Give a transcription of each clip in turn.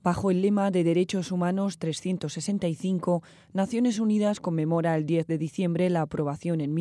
Bajo el lema de Derechos Humanos 365, Naciones Unidas conmemora el 10 de diciembre la aprobación en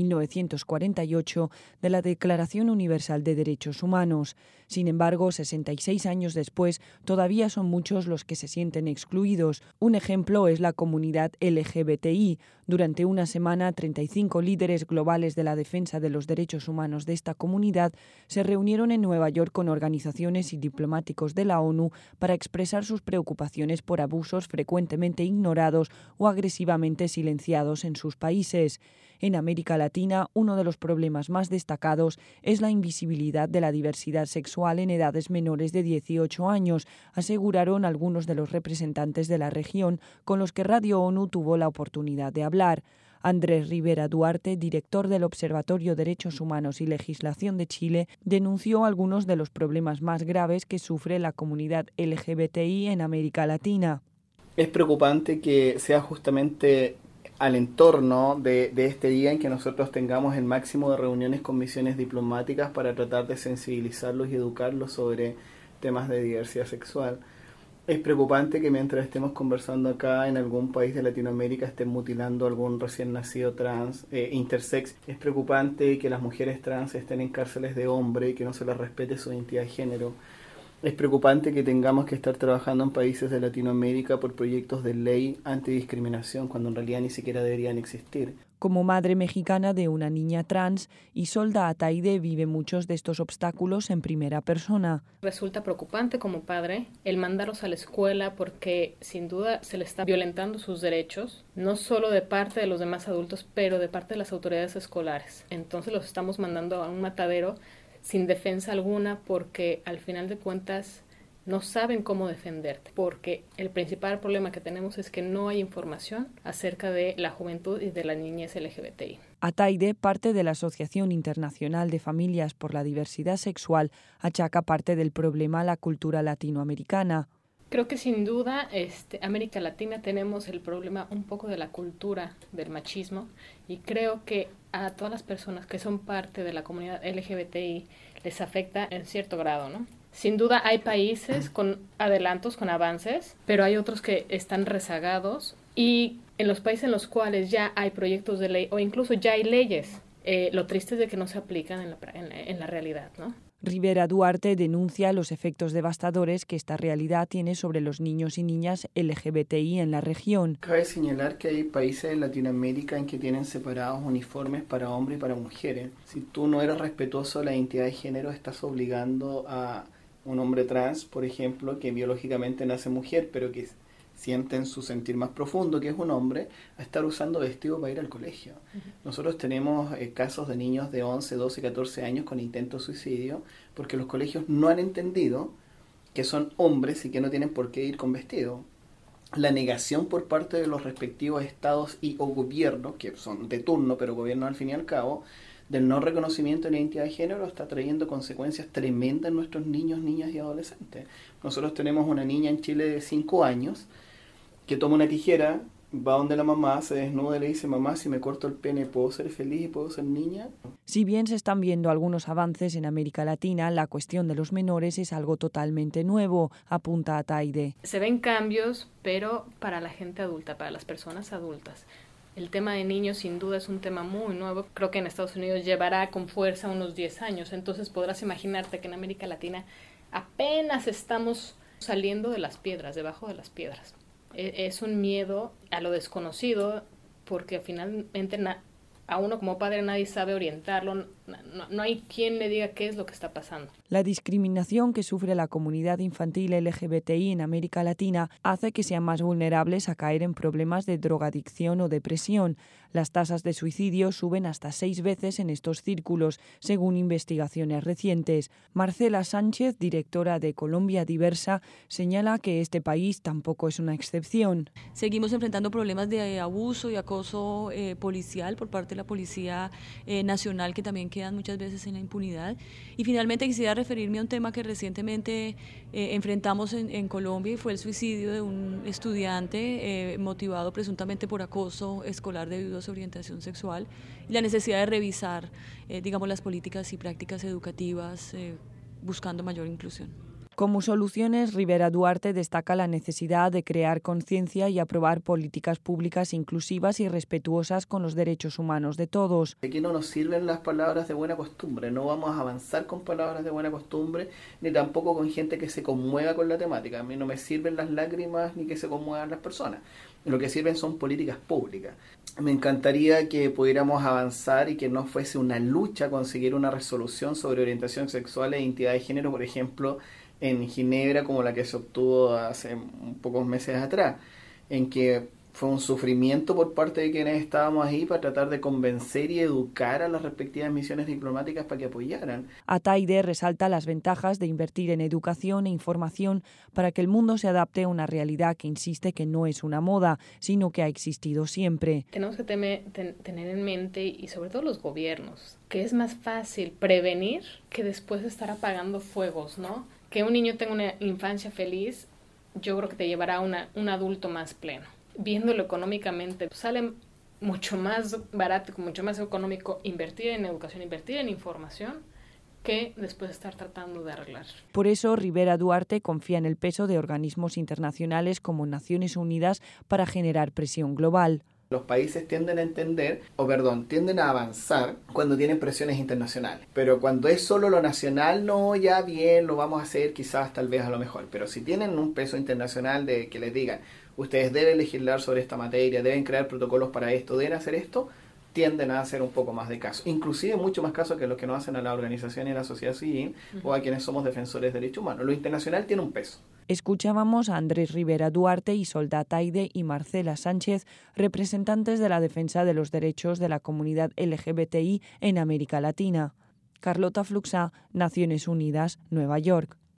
1948 de la Declaración Universal de Derechos Humanos. Sin embargo, 66 años después, todavía son muchos los que se sienten excluidos. Un ejemplo es la comunidad LGBTI. Durante una semana, 35 líderes globales de la defensa de los derechos humanos de esta comunidad se reunieron en Nueva York con organizaciones y diplomáticos de la ONU para expresar sus preocupaciones por abusos frecuentemente ignorados o agresivamente silenciados en sus países. En América Latina, uno de los problemas más destacados es la invisibilidad de la diversidad sexual en edades menores de 18 años, aseguraron algunos de los representantes de la región con los que Radio ONU tuvo la oportunidad de hablar. Andrés Rivera Duarte, director del Observatorio Derechos Humanos y Legislación de Chile, denunció algunos de los problemas más graves que sufre la comunidad LGBTI en América Latina. Es preocupante que sea justamente al entorno de este día en que nosotros tengamos el máximo de reuniones con misiones diplomáticas para tratar de sensibilizarlos y educarlos sobre temas de diversidad sexual. Es preocupante que mientras estemos conversando acá en algún país de Latinoamérica estén mutilando a algún recién nacido trans, intersex. Es preocupante que las mujeres trans estén en cárceles de hombre y que no se les respete su identidad de género. Es preocupante que tengamos que estar trabajando en países de Latinoamérica por proyectos de ley antidiscriminación cuando en realidad ni siquiera deberían existir. Como madre mexicana de una niña trans, Isolda Ataide vive muchos de estos obstáculos en primera persona. Resulta preocupante como padre el mandarlos a la escuela porque sin duda se le está violentando sus derechos, no solo de parte de los demás adultos, pero de parte de las autoridades escolares. Entonces los estamos mandando a un matadero sin defensa alguna porque al final de cuentas no saben cómo defenderte, porque el principal problema que tenemos es que no hay información acerca de la juventud y de la niñez LGBTI. Ataide, parte de la Asociación Internacional de Familias por la Diversidad Sexual, achaca parte del problema a la cultura latinoamericana. Creo que sin duda América Latina tenemos el problema un poco de la cultura del machismo y creo que a todas las personas que son parte de la comunidad LGBTI les afecta en cierto grado, ¿no? Sin duda hay países con adelantos, con avances, pero hay otros que están rezagados y en los países en los cuales ya hay proyectos de ley o incluso ya hay leyes, lo triste es de que no se aplican en la realidad, ¿no? Rivera Duarte denuncia los efectos devastadores que esta realidad tiene sobre los niños y niñas LGBTI en la región. Cabe señalar que hay países en Latinoamérica en que tienen separados uniformes para hombres y para mujeres. Si tú no eres respetuoso de la identidad de género, estás obligando a un hombre trans, por ejemplo, que biológicamente nace mujer, pero que siente en su sentir más profundo que es un hombre, a estar usando vestido para ir al colegio. Nosotros tenemos casos de niños de 11, 12, 14 años con intento de suicidio porque los colegios no han entendido que son hombres y que no tienen por qué ir con vestido. La negación por parte de los respectivos estados y o gobiernos, que son de turno, pero gobiernos al fin y al cabo, del no reconocimiento de la identidad de género está trayendo consecuencias tremendas en nuestros niños, niñas y adolescentes. Nosotros tenemos una niña en Chile de 5 años que toma una tijera, va donde la mamá, se desnuda y le dice: mamá, si me corto el pene, ¿puedo ser feliz y puedo ser niña? Si bien se están viendo algunos avances en América Latina, la cuestión de los menores es algo totalmente nuevo, apunta Ataide. Se ven cambios, pero para la gente adulta, para las personas adultas. El tema de niños sin duda es un tema muy nuevo. Creo que en Estados Unidos llevará con fuerza unos 10 años. Entonces podrás imaginarte que en América Latina apenas estamos saliendo de las piedras, debajo de las piedras. Es un miedo a lo desconocido porque finalmente a uno como padre nadie sabe orientarlo, no hay quien le diga qué es lo que está pasando. La discriminación que sufre la comunidad infantil LGBTI en América Latina hace que sean más vulnerables a caer en problemas de drogadicción o depresión. Las tasas de suicidio suben hasta 6 veces en estos círculos, según investigaciones recientes. Marcela Sánchez, directora de Colombia Diversa, señala que este país tampoco es una excepción. Seguimos enfrentando problemas de abuso y acoso policial por parte de la Policía Nacional, que también quedan muchas veces en la impunidad. Y finalmente quisiera referirme a un tema que recientemente enfrentamos en Colombia y fue el suicidio de un estudiante motivado presuntamente por acoso escolar debido a su orientación sexual y la necesidad de revisar, las políticas y prácticas educativas buscando mayor inclusión. Como soluciones, Rivera Duarte destaca la necesidad de crear conciencia y aprobar políticas públicas inclusivas y respetuosas con los derechos humanos de todos. Aquí no nos sirven las palabras de buena costumbre, no vamos a avanzar con palabras de buena costumbre, ni tampoco con gente que se conmueva con la temática. A mí no me sirven las lágrimas ni que se conmuevan las personas. Lo que sirven son políticas públicas. Me encantaría que pudiéramos avanzar y que no fuese una lucha conseguir una resolución sobre orientación sexual e identidad de género, por ejemplo, en Ginebra, como la que se obtuvo hace pocos meses atrás, en que fue un sufrimiento por parte de quienes estábamos ahí para tratar de convencer y educar a las respectivas misiones diplomáticas para que apoyaran. Ataide resalta las ventajas de invertir en educación e información para que el mundo se adapte a una realidad que insiste que no es una moda, sino que ha existido siempre. Tenemos que tener en mente, y sobre todo los gobiernos, que es más fácil prevenir que después estar apagando fuegos, ¿no? Que un niño tenga una infancia feliz, yo creo que te llevará a un adulto más pleno. Viéndolo económicamente, sale mucho más barato, mucho más económico invertir en educación, invertir en información, que después estar tratando de arreglar. Por eso, Rivera Duarte confía en el peso de organismos internacionales como Naciones Unidas para generar presión global. Los países tienden a avanzar cuando tienen presiones internacionales. Pero cuando es solo lo nacional, no, ya bien, lo vamos a hacer quizás, tal vez, a lo mejor. Pero si tienen un peso internacional de que les digan, ustedes deben legislar sobre esta materia, deben crear protocolos para esto, deben hacer esto, tienden a hacer un poco más de caso. Inclusive mucho más caso que los que no hacen a la organización y a la sociedad civil o a quienes somos defensores de derechos humanos. Lo internacional tiene un peso. Escuchábamos a Andrés Rivera Duarte, Isolda Ataide y Marcela Sánchez, representantes de la defensa de los derechos de la comunidad LGBTI en América Latina. Carlota Fluxá, Naciones Unidas, Nueva York.